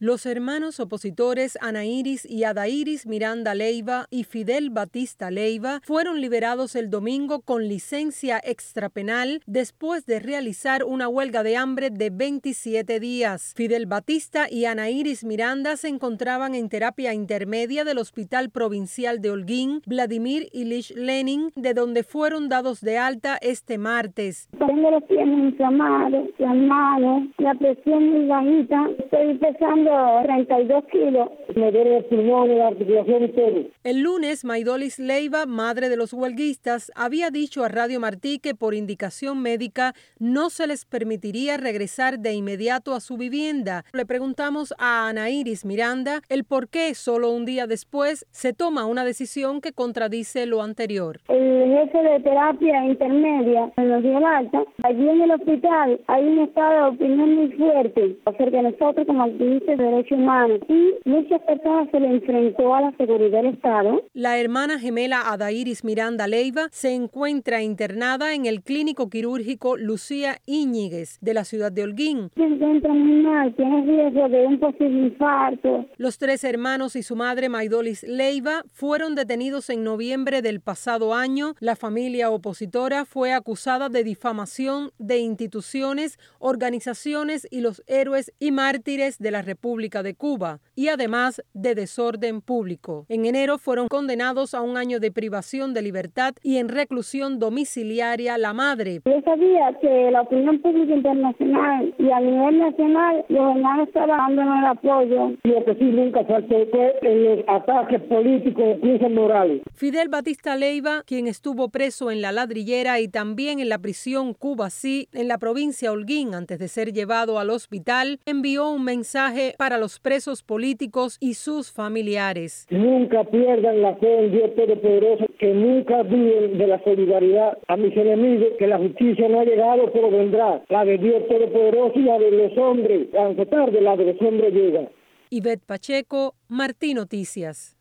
Los hermanos opositores Anairis y Adairis Miranda Leiva y Fidel Batista Leiva fueron liberados el domingo con licencia extrapenal después de realizar una huelga de hambre de 27 días. Fidel Batista y Anairis Miranda se encontraban en terapia intermedia del Hospital Provincial de Holguín, Vladimir Ilich Lenin, de donde fueron dados de alta este martes. Tengo los pies inflamados, las manos, la presión muy bajita, estoy pesando 32 kilos. Me duele el pulmón, la articulación y todo. El lunes, Maidolis Leiva, madre de los huelguistas, había dicho a Radio Martí que por indicación médica no se les permitiría regresar de inmediato a su vivienda. Le preguntamos a Anairis Miranda el por qué solo un día después se toma una decisión que contradice lo anterior. El jefe de terapia intermedia nos dio alta. Allí en el hospital hay un estado de opinión muy fuerte acerca de nosotros como activistas de derechos humanos y muchas personas se le enfrentó a la seguridad del Estado. La hermana gemela Adairis Miranda Leiva se encuentra internada en el clínico quirúrgico Lucía Íñiguez de la ciudad de Holguín. Se encuentra muy mal, tiene riesgo de un posible infarto. Los tres hermanos y su madre Maidolis Leiva fueron detenidos en noviembre del pasado año. La familia opositora fue acusada de difamación de instituciones, organizaciones y los héroes y mártires de la República de Cuba, y además de desorden público. En enero fueron condenados a un año de privación de libertad y en reclusión domiciliaria la madre. Yo sabía que la opinión pública internacional y a nivel nacional los hermanos estaban dándonos el apoyo. Lo que sí nunca faltó fue en los ataques políticos, incluso morales. Fidel Batista Leiva, quien estuvo preso en La Ladrillera y también en la prisión Cubasí en la provincia Holguín antes de ser llevado al hospital, envió un mensaje para los presos políticos y sus familiares. Nunca pierdan la fe en Dios Todopoderoso, que nunca duden de la solidaridad a mis enemigos, que la justicia no ha llegado, pero vendrá. La de Dios Todopoderoso y la de los hombres, aunque tarde la de los hombres llega. Ivette Pacheco, Martí Noticias.